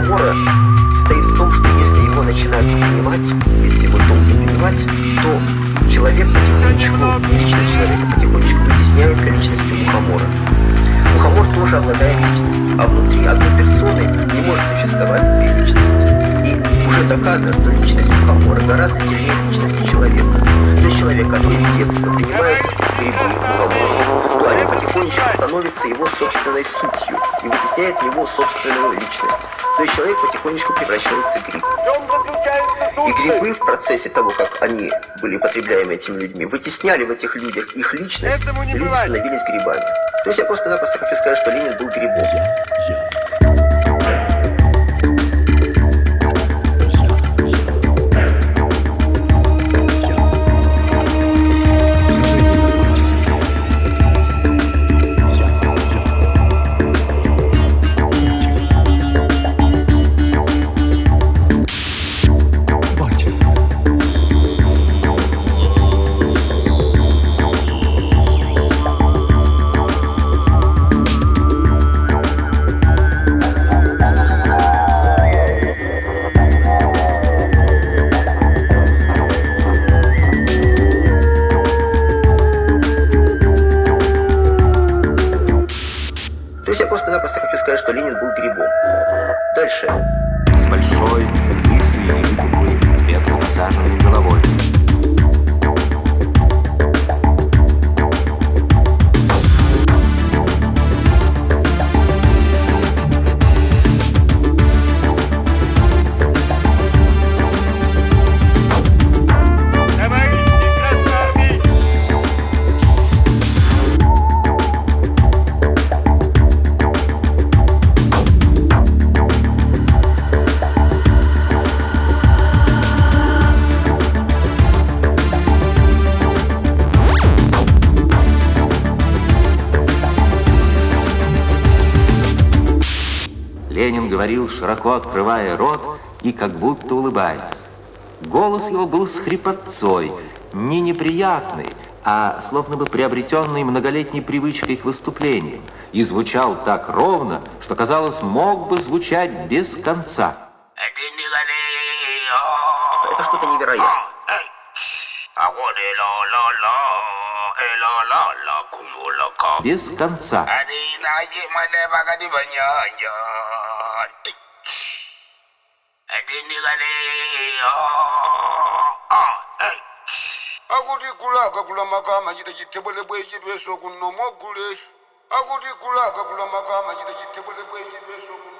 мухомора состоит в том, что если его начинают понимать, если его долго понимать, то человек потихонечку, личность человека потихонечку вытесняется личностью мухомора. Мухомор тоже обладает личностью, а внутри одной персоны не может существовать две личности. И уже доказано, что личность мухомора гораздо сильнее личности человека. То есть человек, который с детства принимает грибы мухомора, то они потихонечку становятся его собственной сутью и вытесняет в него собственную личность. То есть человек потихонечку превращается в гриб. И грибы в процессе того, как они были потребляемы этими людьми, вытесняли в этих людях их личность, и люди становились грибами. То есть я просто-напросто хочу сказать, что Ленин был грибом. То есть я просто-напросто хочу сказать, что Ленин был грибом. Дальше. С большой, лысой или выпуклой, метко насаженной головой. Ленин говорил, широко открывая рот и как будто улыбаясь. Голос его был с хрипотцой, не неприятный, а словно бы приобретенный многолетней привычкой к выступлениям, и звучал так ровно, что, казалось, мог бы звучать без конца. Это что-то невероятное. Без конца. Akutikulaka kula magama chita chitebwele bweji beso kuno mogulesh. Akutikulaka kula magama chita chitebwele bweji beso kuno